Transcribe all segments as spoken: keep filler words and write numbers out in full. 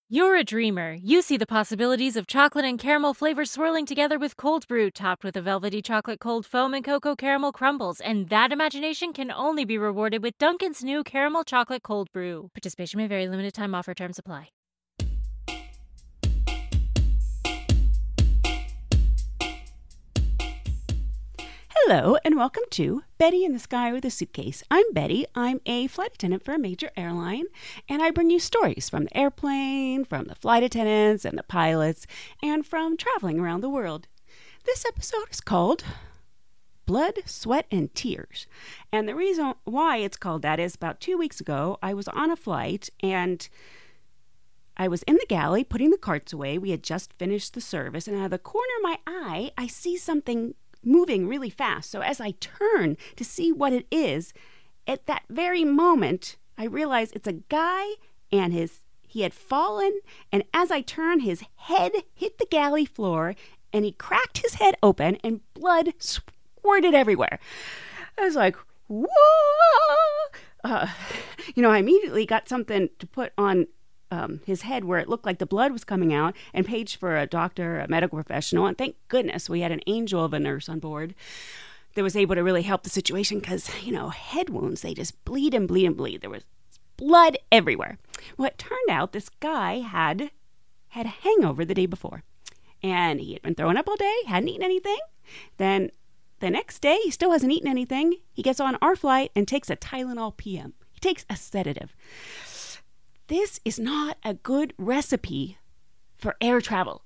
You're a dreamer. You see the possibilities of chocolate and caramel flavors swirling together with cold brew, topped with a velvety chocolate cold foam and cocoa caramel crumbles. And that imagination can only be rewarded with Dunkin's new caramel chocolate cold brew. Participation may vary. Limited time offer. Terms apply. Hello, and welcome to Betty in the Sky with a Suitcase. I'm Betty. I'm a flight attendant for a major airline, and I bring you stories from the airplane, from the flight attendants and the pilots, and from traveling around the world. This episode is called Blood, Sweat, and Tears. And the reason why it's called that is about two weeks ago, I was on a flight, and I was in the galley putting the carts away. We had just finished the service, and out of the corner of my eye, I see something moving really fast. So as I turn to see what it is, at that very moment, I realize it's a guy and his he had fallen, and as I turn, his head hit the galley floor and he cracked his head open and blood squirted everywhere. I was like, whoa! Uh, you know, I immediately got something to put on Um, his head where it looked like the blood was coming out, and paged for a doctor, a medical professional, and thank goodness we had an angel of a nurse on board that was able to really help the situation because, you know, head wounds, they just bleed and bleed and bleed. There was blood everywhere. Well, it turned out this guy had had a hangover the day before, and he had been throwing up all day, hadn't eaten anything. Then the next day, he still hasn't eaten anything. He gets on our flight and takes a Tylenol P M. He takes a sedative. This is not a good recipe for air travel.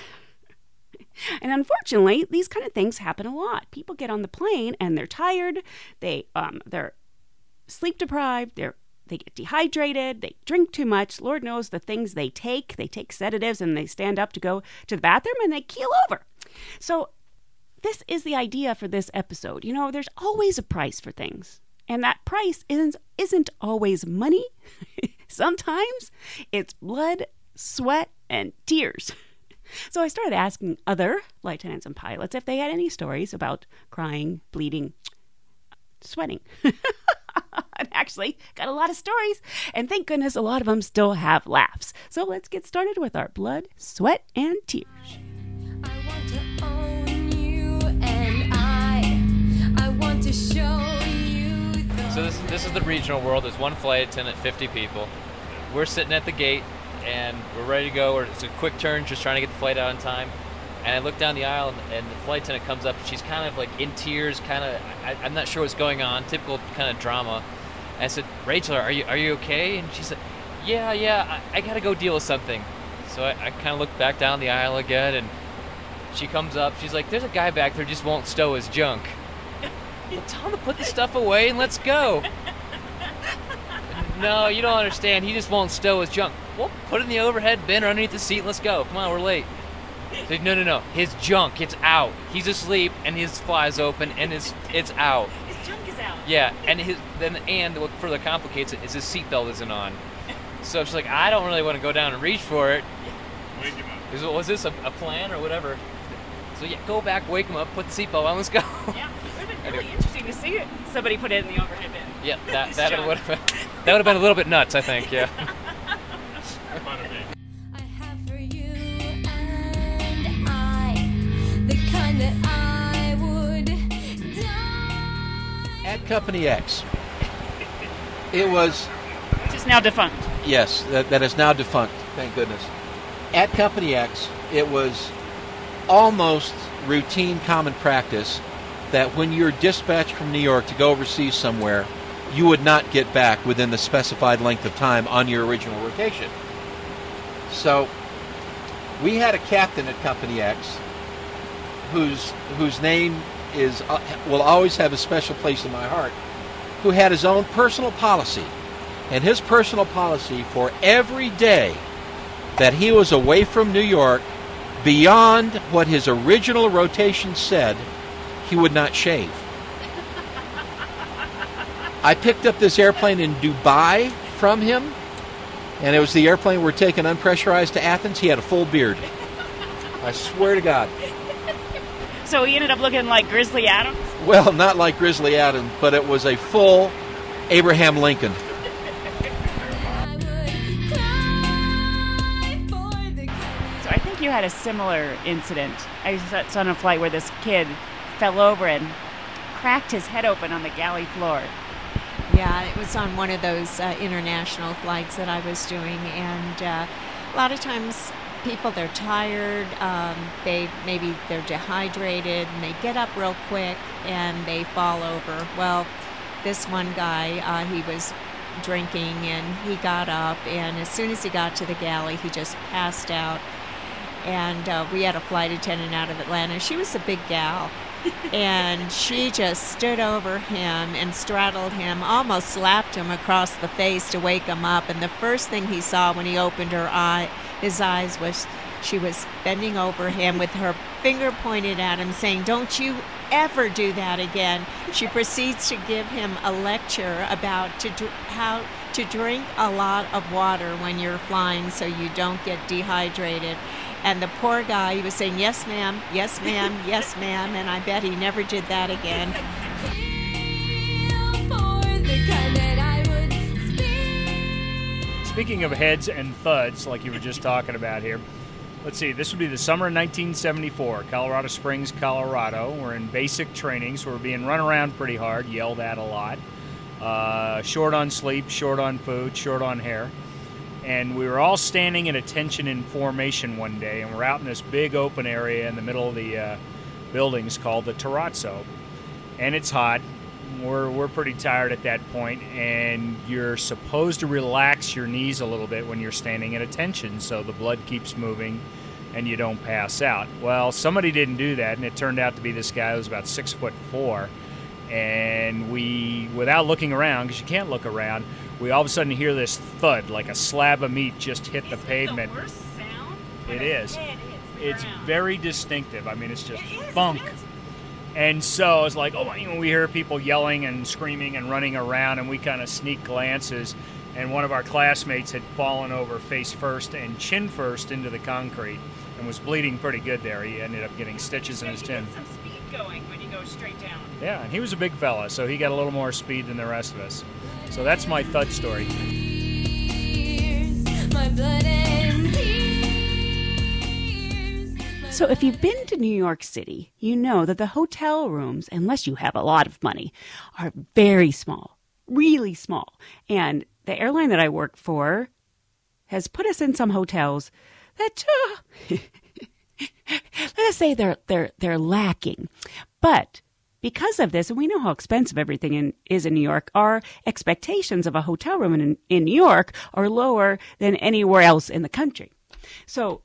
And unfortunately, these kind of things happen a lot. People get on the plane and they're tired, they um they're sleep deprived, they're they get dehydrated, they drink too much. Lord knows the things they take. They take sedatives and they stand up to go to the bathroom and they keel over. So this is the idea for this episode. You know, there's always a price for things. And that price isn't isn't always money. Sometimes it's blood, sweat, and tears. So I started asking other lieutenants and pilots if they had any stories about crying, bleeding, sweating. And actually got a lot of stories, and thank goodness a lot of them still have laughs. So let's get started with our blood, sweat, and tears. I want to own you, and I, I want to show you the... So this, this is the regional world. There's one flight attendant, fifty people. We're sitting at the gate, and we're ready to go. It's a quick turn, just trying to get the flight out on time. And I look down the aisle, and, and the flight attendant comes up. And she's kind of like in tears, kind of. I, I'm not sure what's going on. Typical kind of drama. And I said, "Rachel, are you are you okay?" And she said, "Yeah, yeah. I, I got to go deal with something." So I, I kind of look back down the aisle again, and she comes up. She's like, "There's a guy back there who just won't stow his junk." Well, tell him to put the stuff away and let's go. No, you don't understand. He just won't stow his junk. Well, put it in the overhead bin or underneath the seat and let's go. Come on, we're late. Said, no, no, no. His junk, it's out. He's asleep and his fly's open and it's it's out. His junk is out. Yeah, and his then and what further complicates it is his seatbelt isn't on. So she's like, I don't really want to go down and reach for it. Wake him up. Is, was this a, a plan or whatever? So yeah, go back, wake him up, put the seatbelt on, let's go. Yeah, it would have been really interesting to see it. Somebody put it in the overhead bin. Yeah, that that would have been that would have been a little bit nuts, I think. Yeah. I have for you, and I, the kind that I would die. At Company X, it was, Which is now defunct. yes, that, that is now defunct, thank goodness. At Company X, it was almost routine common practice that when you're dispatched from New York to go overseas somewhere, you would not get back within the specified length of time on your original rotation. So we had a captain at Company X whose whose name is uh, will always have a special place in my heart, who had his own personal policy. And his personal policy for every day that he was away from New York, beyond what his original rotation said, he would not shave. I picked up this airplane in Dubai from him, and it was the airplane we're taking unpressurized to Athens. He had a full beard. I swear to God. So he ended up looking like Grizzly Adams? Well, not like Grizzly Adams, but it was a full Abraham Lincoln. I would cry you had a similar incident. I was on a flight where this kid fell over and cracked his head open on the galley floor. Yeah, it was on one of those uh, international flights that I was doing, and uh, a lot of times people, they're tired, um, they maybe they're dehydrated, and they get up real quick and they fall over. Well, this one guy, uh, he was drinking, and he got up, and as soon as he got to the galley, he just passed out. And uh, we had a flight attendant out of Atlanta. She was a big gal, and she just stood over him and straddled him, almost slapped him across the face to wake him up. And the first thing he saw when he opened her eye, his eyes, was she was bending over him with her finger pointed at him, saying, "Don't you ever do that again." She proceeds to give him a lecture about to dr- how to drink a lot of water when you're flying so you don't get dehydrated. And the poor guy, he was saying, "Yes, ma'am, yes, ma'am, yes, ma'am," and I bet he never did that again. Speaking of heads and thuds, like you were just talking about here, let's see, this would be the summer of nineteen seventy-four, Colorado Springs, Colorado. We're in basic training, so we're being run around pretty hard, yelled at a lot. Uh, short on sleep, short on food, short on hair. And we were all standing at attention in formation one day, and we're out in this big open area in the middle of the uh, buildings called the Terrazzo. And it's hot. We're we're pretty tired at that point, and you're supposed to relax your knees a little bit when you're standing at attention so the blood keeps moving and you don't pass out. Well, somebody didn't do that, and it turned out to be this guy who was about six foot four. And we, without looking around, because you can't look around, we all of a sudden hear this thud, like a slab of meat just hit the pavement. The worst sound? It is. It's very distinctive. I mean, it's just funk. And so it's like, oh, you know, we hear people yelling and screaming and running around, and we kind of sneak glances. And one of our classmates had fallen over face first and chin first into the concrete and was bleeding pretty good there. He ended up getting stitches in his chin. Some speed going when you go straight down. Yeah, and he was a big fella, so he got a little more speed than the rest of us. So that's my thud story. My blood and tears. So if you've been to New York City, you know that the hotel rooms, unless you have a lot of money, are very small, really small. And the airline that I work for has put us in some hotels that, uh, let us say they're they're they're lacking. But because of this, and we know how expensive everything in, is in New York, our expectations of a hotel room in, in New York are lower than anywhere else in the country. So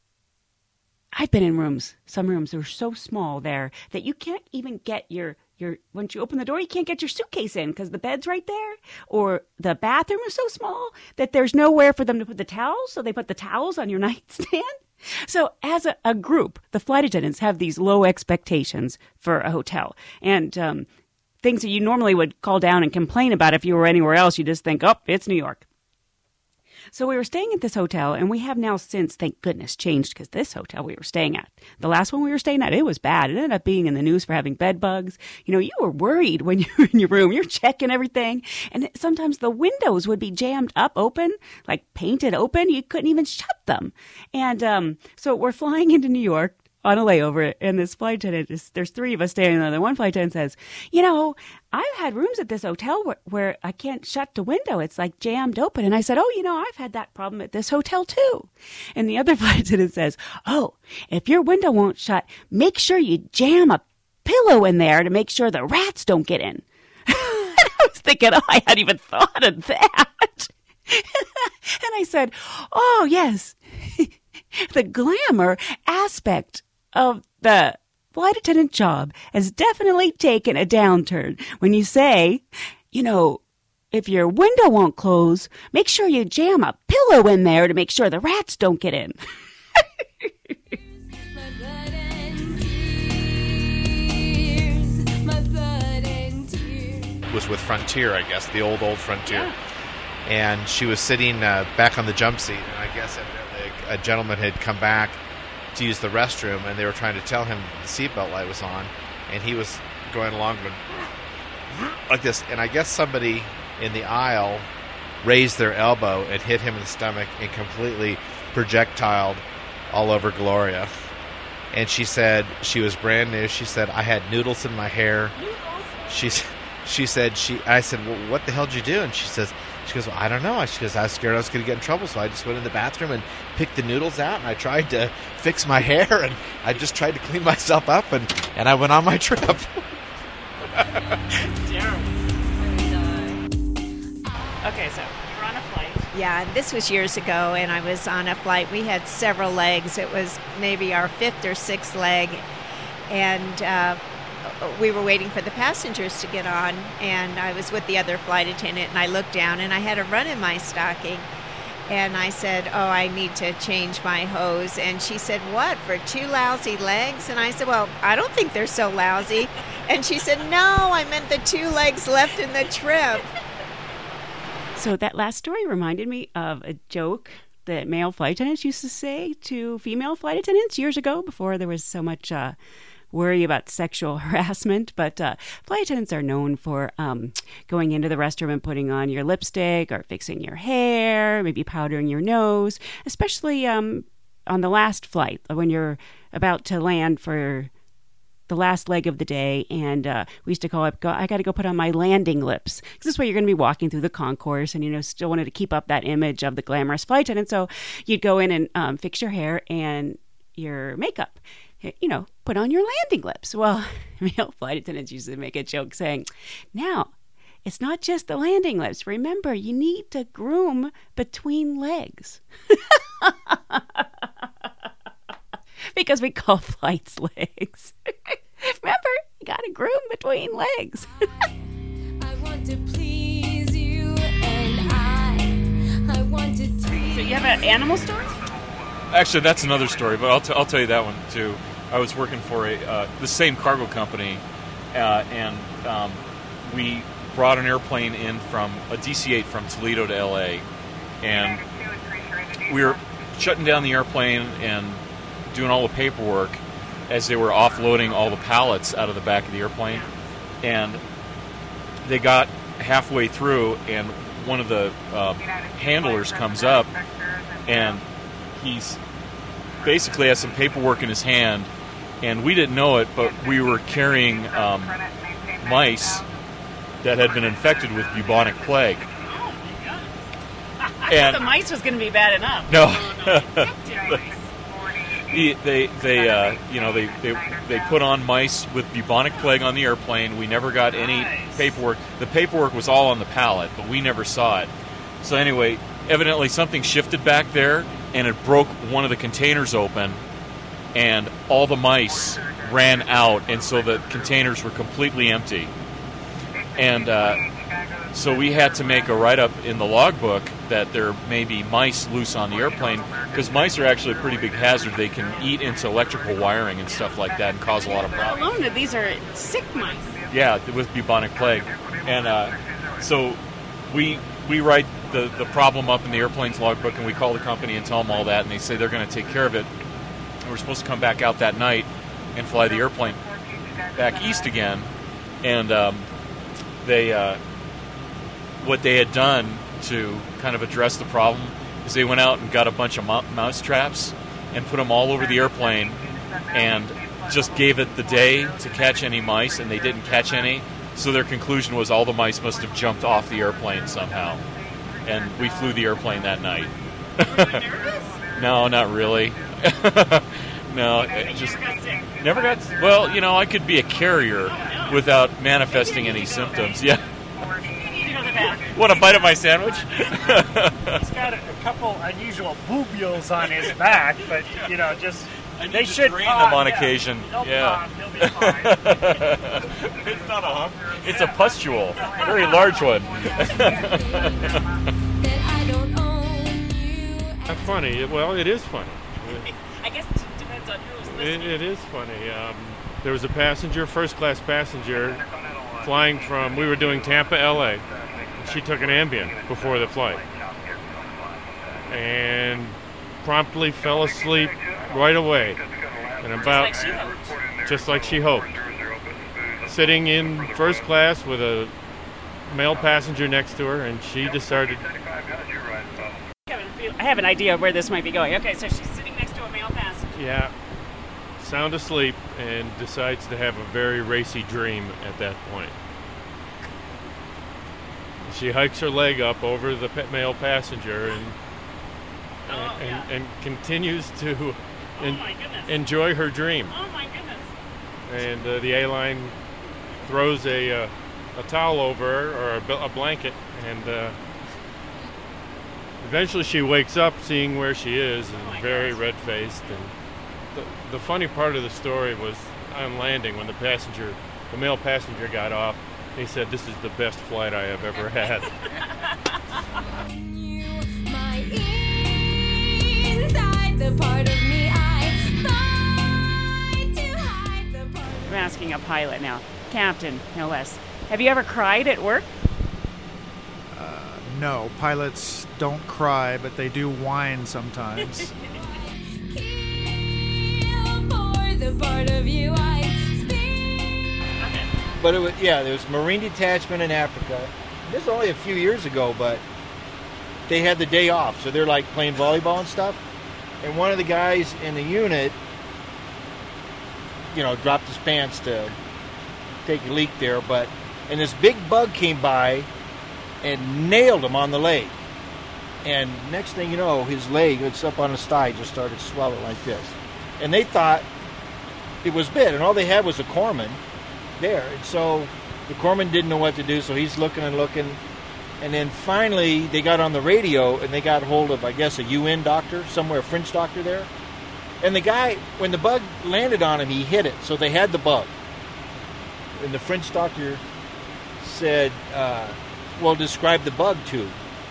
I've been in rooms, some rooms are so small there that you can't even get your, your once you open the door, you can't get your suitcase in because the bed's right there. Or the bathroom is so small that there's nowhere for them to put the towels, so they put the towels on your nightstand. So as a, a group, the flight attendants have these low expectations for a hotel. And um, things that you normally would call down and complain about if you were anywhere else, you just think, oh, it's New York. So we were staying at this hotel, and we have now since, thank goodness, changed, because this hotel we were staying at, the last one we were staying at, it was bad. It ended up being in the news for having bed bugs. You know, you were worried when you were in your room. You're checking everything. And sometimes the windows would be jammed up open, like painted open. You couldn't even shut them. And um, so we're flying into New York on a layover, and this flight attendant, is, there's three of us standing there. The one flight attendant says, you know, I've had rooms at this hotel where, where I can't shut the window. It's like jammed open. And I said, oh, you know, I've had that problem at this hotel too. And the other flight attendant says, oh, if your window won't shut, make sure you jam a pillow in there to make sure the rats don't get in. I was thinking, oh, I hadn't even thought of that. And I said, oh, yes, the glamour aspect of the flight attendant job has definitely taken a downturn when you say, you know, if your window won't close, make sure you jam a pillow in there to make sure the rats don't get in. My blood and tears. My blood and tears. Was with Frontier, I guess, the old, old Frontier. Yeah. And she was sitting uh, back on the jump seat, and I guess evidently a gentleman had come back to use the restroom, and they were trying to tell him the seatbelt light was on, and he was going along with, like this, and I guess somebody in the aisle raised their elbow and hit him in the stomach and completely projectiled all over Gloria. And she said she was brand new. She said, I had noodles in my hair. Noodles? She, she said, she. I said, well, what the hell did you do? And she says, she goes, well, I don't know. She goes, I was scared I was going to get in trouble, so I just went in the bathroom and picked the noodles out, and I tried to fix my hair, and I just tried to clean myself up, and, and I went on my trip. That's terrible. Okay, so you're on a flight. Yeah, and this was years ago, and I was on a flight. We had several legs. It was maybe our fifth or sixth leg, and uh, we were waiting for the passengers to get on, and I was with the other flight attendant, and I looked down, and I had a run in my stocking, and I said, oh, I need to change my hose, and she said, what, for two lousy legs? And I said, well, I don't think they're so lousy, and she said, no, I meant the two legs left in the trip. So that last story reminded me of a joke that male flight attendants used to say to female flight attendants years ago, before there was so much uh, worry about sexual harassment. But uh, flight attendants are known for um, going into the restroom and putting on your lipstick or fixing your hair, maybe powdering your nose, especially um, on the last flight when you're about to land for the last leg of the day, and uh, we used to call it, go, I got to go put on my landing lips. Because this way you're going to be walking through the concourse, and, you know, still wanted to keep up that image of the glamorous flight attendant. So you'd go in and um, fix your hair and your makeup, you know, put on your landing lips. Well, male flight attendants used to make a joke saying, now, it's not just the landing lips. Remember, you need to groom between legs. Because we call flights legs. Remember, you got to groom between legs. I want to please you, and I, I want to tease. So you have an animal story? Actually, that's another story, but I'll, t- I'll tell you that one too. I was working for a uh, the same cargo company, uh, and um, we brought an airplane in from a D C eight from Toledo to L A, and we were shutting down the airplane and doing all the paperwork as they were offloading all the pallets out of the back of the airplane. And they got halfway through, and one of the uh, handlers comes up, and he's basically has some paperwork in his hand, and we didn't know it, but we were carrying um, mice that had been infected with bubonic plague. I And- thought the mice was going to be bad enough. No. They, they, they uh, you know, they, they, they put on mice with bubonic plague on the airplane. We never got any paperwork. The paperwork was all on the pallet, but we never saw it. So anyway, evidently something shifted back there, and it broke one of the containers open, and all the mice ran out, and so the containers were completely empty. And uh, so we had to make a write-up in the logbook that there may be mice loose on the airplane, because mice are actually a pretty big hazard. They can eat into electrical wiring and stuff like that and cause a lot of problems. Alone that these are sick mice. Yeah, with bubonic plague. And uh, so we we write the, the problem up in the airplane's logbook, and we call the company and tell them all that, and they say they're going to take care of it. And we're supposed to come back out that night and fly the airplane back east again. And um, they uh, what they had done to kind of address the problem is they went out and got a bunch of mo- mouse traps and put them all over the airplane, and just gave it the day to catch any mice, and they didn't catch any. So their conclusion was all the mice must have jumped off the airplane somehow. And we flew the airplane that night. Were you nervous? No, not really. No, it just never got. Well, you know, I could be a carrier without manifesting any symptoms. Yeah. Want a bite of my sandwich? He's got a, a couple unusual boobules on his back, but, you know, just... I need they to should drain pop, them on yeah. occasion. They'll Yeah. pop, they'll be fine. It's not a hump. It's a pustule. A very large one. That I don't own you. That's funny. Well, it is funny. I guess it depends on who's listening. It, it is funny. Um, there was a passenger, first-class passenger, flying from, we were doing Tampa, L A. She took an Ambien before the flight and promptly fell asleep right away. And about Just like she hoped. just like she hoped. Sitting in first class with a male passenger next to her, and she decided, I have an idea of where this might be going. Okay, so she's sitting next to a male passenger. Yeah, sound asleep and decides to have a very racy dream at that point. She hikes her leg up over the pe- male passenger and Oh, and, yeah. and, and continues to Oh, en- my goodness. enjoy her dream. Oh, my goodness. And uh, the A-line throws a uh, a towel over her, or a, bl- a blanket, and uh, eventually she wakes up seeing where she is and Oh my very gosh. red-faced. And the, the funny part of the story was on landing when the passenger, the male passenger got off, he said, "This is the best flight I have ever had." You, my inside, the part of me I fight to hide the part of I'm asking a pilot now, captain, no less. Have you ever cried at work? No, pilots don't cry, but they do whine sometimes. kill for the part of you I speak. But it was, yeah, there was Marine Detachment in Africa. This is only a few years ago, but they had the day off, so they're like playing volleyball and stuff. And one of the guys in the unit, you know, dropped his pants to take a leak there, but and this big bug came by and nailed him on the leg. And next thing you know, his leg, it's up on his thigh, just started swelling like this. And they thought it was bit, and all they had was a corpsman there. And so the corpsman didn't know what to do, so he's looking and looking. And then finally they got on the radio and they got hold of, I guess, a U N doctor, somewhere, a French doctor there. And the guy, when the bug landed on him, he hit it. So they had the bug. And the French doctor said, uh, well, describe the bug to.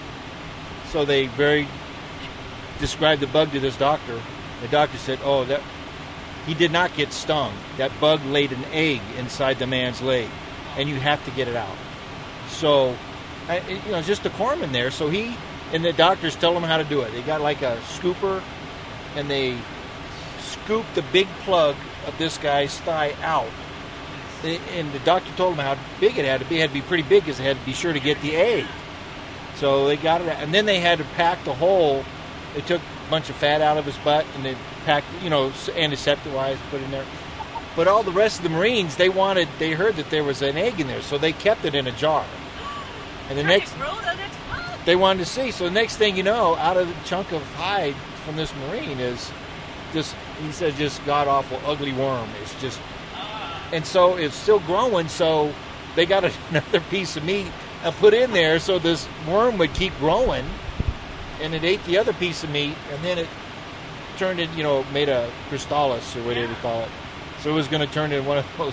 So they very described the bug to this doctor. The doctor said, oh, that he did not get stung. That bug laid an egg inside the man's leg, and you have to get it out. So, I, you know, just a corpsman there. So he and the doctors tell him how to do it. They got like a scooper, and they scooped the big plug of this guy's thigh out. And the doctor told him how big it had to be. It had to be pretty big because they had to be sure to get the egg. So they got it out. And then they had to pack the hole. They took a bunch of fat out of his butt and they packed, you know, antiseptic-wise, put in there. But all the rest of the Marines, they wanted, they heard that there was an egg in there, so they kept it in a jar. And the next, they wanted to see. So the next thing you know, out of the chunk of hide from this Marine is this, he said, just god-awful, ugly worm. It's just... And so it's still growing, so they got another piece of meat and put in there so this worm would keep growing, and it ate the other piece of meat, and then it turned it, you know, made a crystallis, or whatever you call it. So it was going to turn into one of those.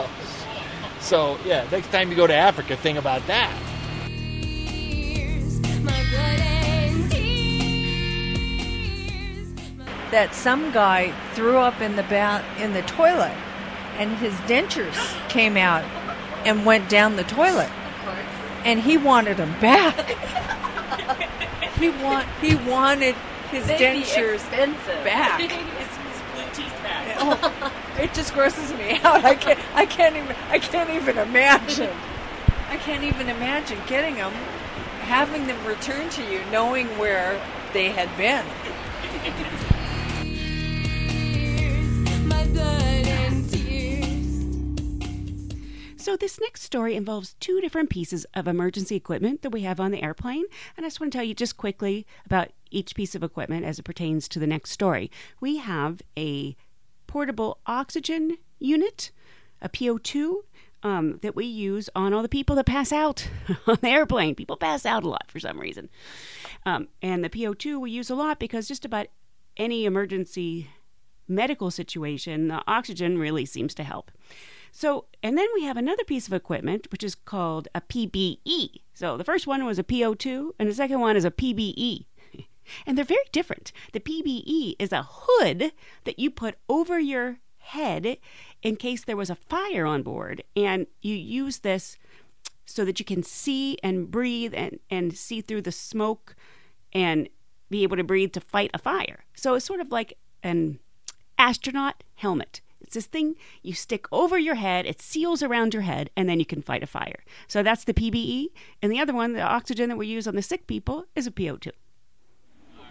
So, yeah, next time you go to Africa, think about that. My blood and tears. That some guy threw up in the bath in the toilet, and his dentures came out and went down the toilet, and he wanted them back. he want he wanted his They'd be dentures expensive. back. His, his blue teeth back. Oh, it just grosses me out. I can't. I can't even. I can't even imagine. I can't even imagine getting them, having them returned to you, knowing where they had been. My blood and tears. So this next story involves two different pieces of emergency equipment that we have on the airplane, and I just want to tell you just quickly about each piece of equipment as it pertains to the next story. We have a portable oxygen unit, a P O two, um, that we use on all the people that pass out on the airplane. People pass out a lot for some reason. Um, and the P O two we use a lot because just about any emergency medical situation, the oxygen really seems to help. So, and then we have another piece of equipment, which is called a P B E. So the first one was a P O two, and the second one is a P B E. And they're very different. The P B E is a hood that you put over your head in case there was a fire on board, and you use this so that you can see and breathe and, and see through the smoke and be able to breathe to fight a fire. So it's sort of like an astronaut helmet. It's this thing you stick over your head, it seals around your head, and then you can fight a fire. So that's the P B E. And the other one, the oxygen that we use on the sick people, is a P O two.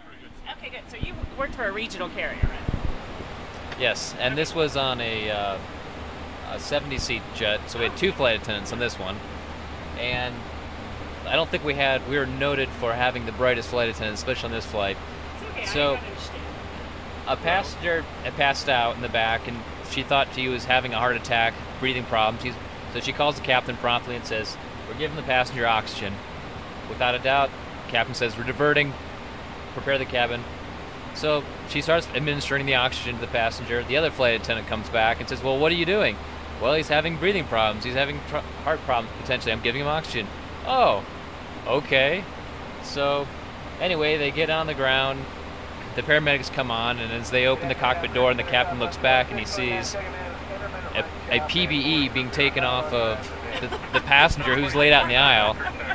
Okay, good. So you worked for a regional carrier, right? Yes, and this was on a, uh, a seventy-seat jet, so we had two flight attendants on this one, and I don't think we had, we were noted for having the brightest flight attendants, especially on this flight. It's okay, So, I understand. a passenger had passed out in the back, and she thought he was having a heart attack, breathing problems. He's, so she calls the captain promptly and says, "We're giving the passenger oxygen." Without a doubt, the captain says, "We're diverting, prepare the cabin." So she starts administering the oxygen to the passenger. The other flight attendant comes back and says, "Well, what are you doing?" "Well, he's having breathing problems. He's having tr- heart problems, potentially. I'm giving him oxygen." "Oh, okay." So anyway, they get on the ground. The paramedics come on, and as they open the cockpit door and the captain looks back and he sees a, a P B E being taken off of the, the passenger who's laid out in the aisle.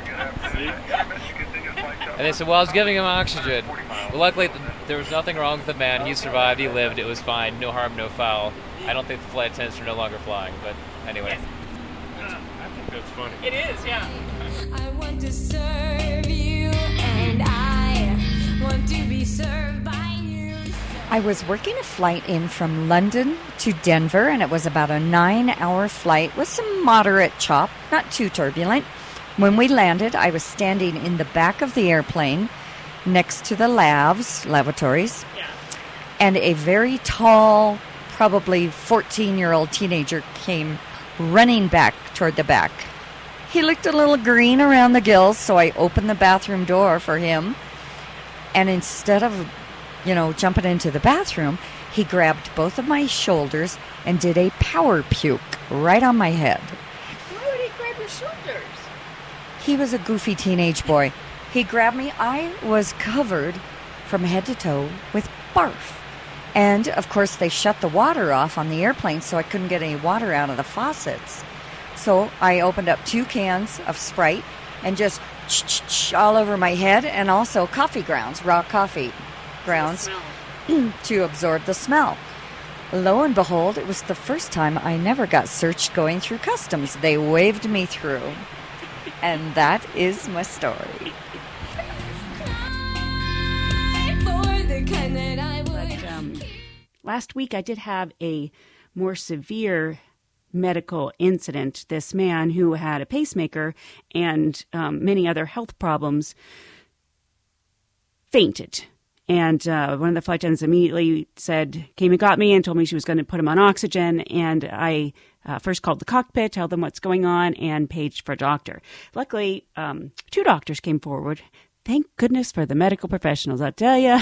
And they said, "Well, I was giving him oxygen." Well, luckily, th- there was nothing wrong with the man. He survived. He lived. It was fine. No harm, no foul. I don't think the flight attendants are no longer flying, but anyway. I think that's funny. It is, yeah. I want to serve you, and I want to be served by you. I was working a flight in from London to Denver, and it was about a nine-hour flight with some moderate chop, not too turbulent. When we landed, I was standing in the back of the airplane next to the labs, lavatories, Yeah. and a very tall, probably fourteen-year-old teenager came running back toward the back. He looked a little green around the gills, so I opened the bathroom door for him, and instead of, you know, jumping into the bathroom, he grabbed both of my shoulders and did a power puke right on my head. Why would he grab your shoulders? He was a goofy teenage boy. He grabbed me. I was covered from head to toe with barf. And, of course, they shut the water off on the airplane, so I couldn't get any water out of the faucets. So I opened up two cans of Sprite and just ch-ch-ch all over my head, and also coffee grounds, raw coffee grounds, to absorb the smell. Lo and behold, it was the first time I never got searched going through customs. They waved me through. And that is my story. But, um, last week I did have a more severe medical incident. This man who had a pacemaker and um, many other health problems fainted. And uh, one of the flight attendants immediately said, came and got me and told me she was going to put him on oxygen. And I uh, first called the cockpit, told them what's going on, and paged for a doctor. Luckily, um, two doctors came forward. Thank goodness for the medical professionals. I'll tell you,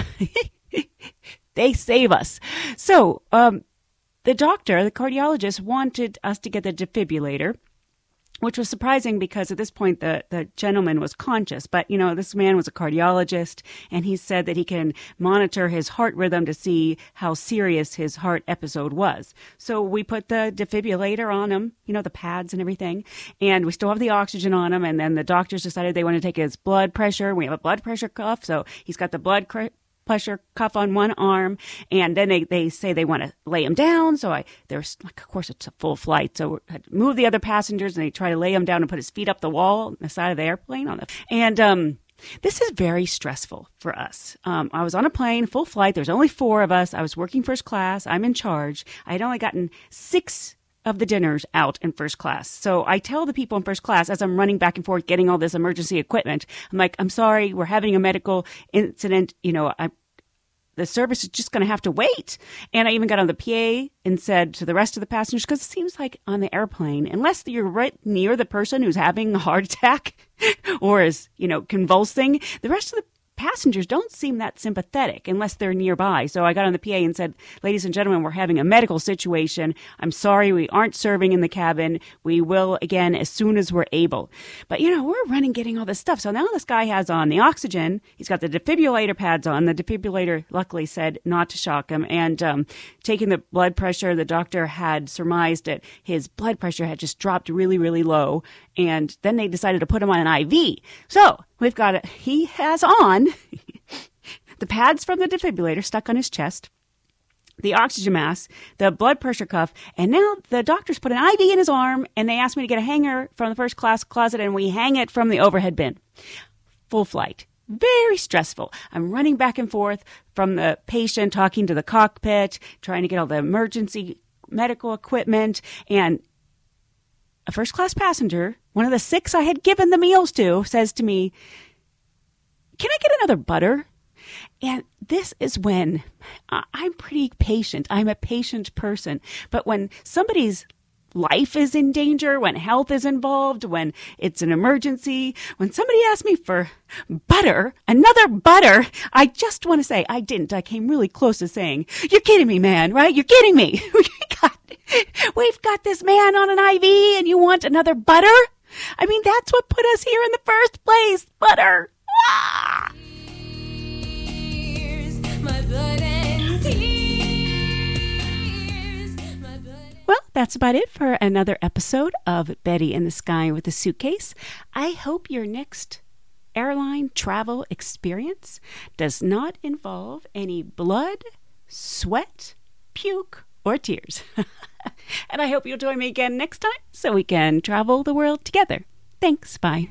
they save us. So um, the doctor, the cardiologist, wanted us to get the defibrillator, which was surprising because at this point the, the gentleman was conscious. But, you know, this man was a cardiologist, and he said that he can monitor his heart rhythm to see how serious his heart episode was. So we put the defibrillator on him, you know, the pads and everything, and we still have the oxygen on him. And then the doctors decided they want to take his blood pressure. We have a blood pressure cuff, so he's got the blood cr- pressure cuff on one arm, and then they, they say they want to lay him down. So I, there's like, of course it's a full flight. So I had to move the other passengers, and they try to lay him down and put his feet up the wall on the side of the airplane on the, and, um, this is very stressful for us. Um, I was on a plane, full flight. There's only four of us. I was working first class. I'm in charge. I had only gotten six of the dinners out in first class. So I tell the people in first class as I'm running back and forth getting all this emergency equipment, I'm like, I'm sorry, we're having a medical incident. You know, I, the service is just going to have to wait. And I even got on the P A and said to the rest of the passengers, because it seems like on the airplane, unless you're right near the person who's having a heart attack or is, you know, convulsing, the rest of the passengers don't seem that sympathetic unless they're nearby. So I got on the P A and said, ladies and gentlemen, we're having a medical situation. I'm sorry, we aren't serving in the cabin. We will again as soon as we're able. But, you know, we're running getting all this stuff. So now this guy has on the oxygen. He's got the defibrillator pads on. The defibrillator luckily said not to shock him. And um, taking the blood pressure, the doctor had surmised that his blood pressure had just dropped really, really low. And then they decided to put him on an I V. So we've got it. He has on the pads from the defibrillator stuck on his chest, the oxygen mask, the blood pressure cuff, and now the doctors put an I V in his arm, and they asked me to get a hanger from the first class closet, and we hang it from the overhead bin. Full flight. Very stressful. I'm running back and forth, from the patient, talking to the cockpit, trying to get all the emergency medical equipment. And a first-class passenger, one of the six I had given the meals to, says to me, "Can I get another butter?" And this is when I'm pretty patient. I'm a patient person. But when somebody's life is in danger, when health is involved, when it's an emergency, when somebody asks me for butter, another butter, I just want to say, I didn't. I came really close to saying, "You're kidding me, man, right? You're kidding me. We've got this man on an I V and you want another butter?" I mean, that's what put us here in the first place. Butter. Ah! My blood and tears. Well, that's about it for another episode of Betty in the Sky with a Suitcase. I hope your next airline travel experience does not involve any blood, sweat, puke, or tears. And I hope you'll join me again next time so we can travel the world together. Thanks. Bye.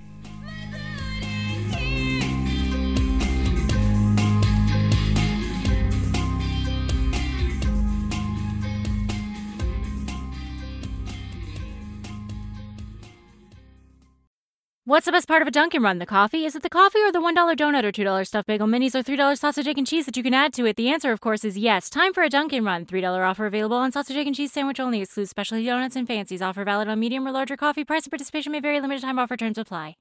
What's the best part of a Dunkin' Run? The coffee? Is it the coffee or the one dollar donut or two dollar stuffed bagel minis or three dollar sausage, egg, and cheese that you can add to it? The answer, of course, is yes. Time for a Dunkin' Run. three dollar offer available on sausage, egg, and cheese sandwich only. Excludes specialty donuts and fancies. Offer valid on medium or larger coffee. Price and participation may vary. Limited time offer. Terms apply.